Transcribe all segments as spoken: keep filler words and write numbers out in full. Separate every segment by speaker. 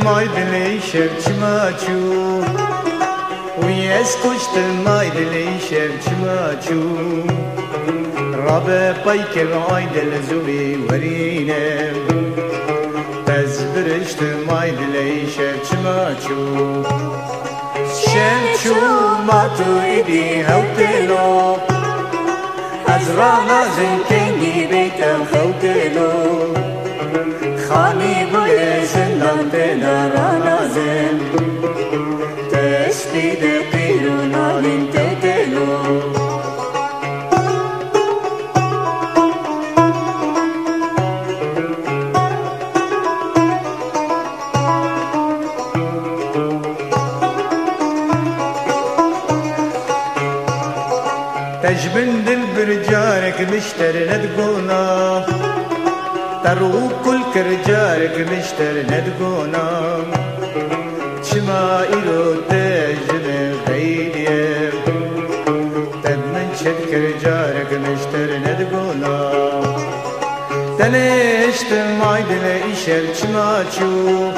Speaker 1: مای دلی شرچماچو ویس کشت مای دلی شرچماچو رابع پایک رای دل زوی ورینه تز برشت مای دلی شرچماچو شرچو ما تو ایدی هوتلو از رانا زنکنی بیتم خوتلو خانی بوی زندان دلارانا زن تسبید قیرون آلین تتلو تجبن دل برجارك مشتر ندقونا ترو كل كرجارك مشتر ندقونا شما إلو تجبن غيدي تبمن شد كرجارك مشتر ندقونا تنشت ماي دل إشر شما شو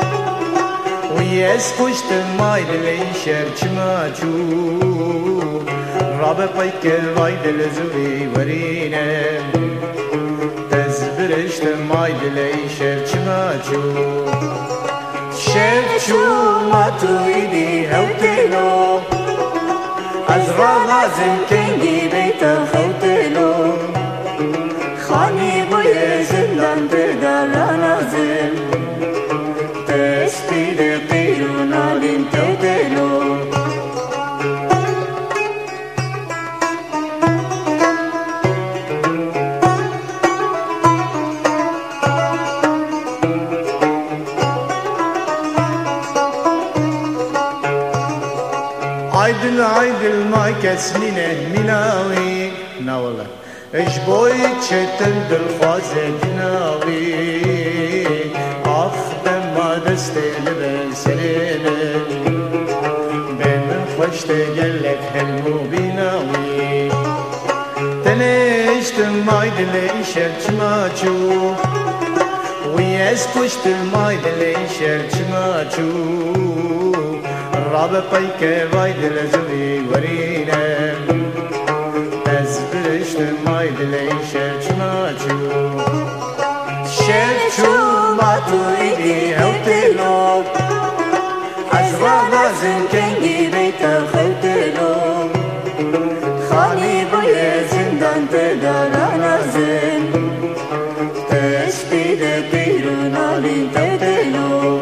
Speaker 1: ويس كشت ماي دل إشر شما شو رابع پایک وای دل زوی ورینه تز برشت مای دلی شرچماچو شرچو ما تو ایدی هوتلو از رانا زنکنگی بیتا خوتلو خانی بوی زندان دلارانا زن تسپید قیرون آلین توتلو عيدل عيدل ما كسمينه مناوي نا والله ايش بوي تشتل بالخوازة جناوي اخ ما دستي لبن سنينه بين من خوشت جلك حلمو بيناوي تنشت مايدل ايشر چماچو ويس كشت مايدل ايشر چماچو رابع پایک وای دل زوی ورینه تز برشت مای دلی شرچماچو شرچو ما تو ایدی هوتلو از رانا زنکنگی بیتا خوتلو خانی بوی زندان دلارانا زن تسبید قیرون آلین توتلو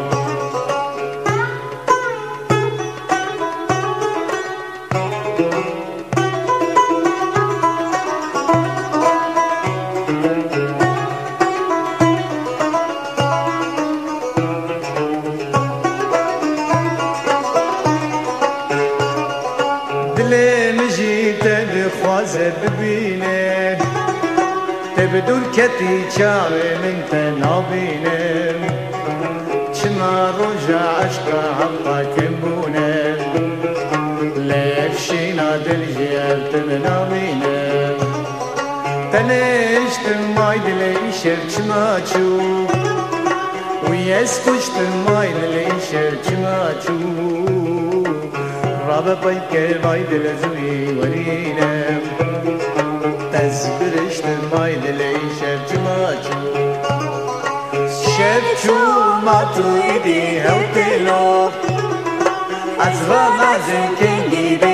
Speaker 1: ببینه تبدو الكتي چاوه من تنابينه چما رجع عشقا حقا كنبونه ليفشينا دل جيالت منامينه تنشت ماي دلي شرچماچو ويس كشت ماي دلي شرچماچو رابع پایک وای دل زوی ورینه تز برشت مای دلی شرچماچو شرچو ما تو ایدی هوتلو از رانا زنکنگی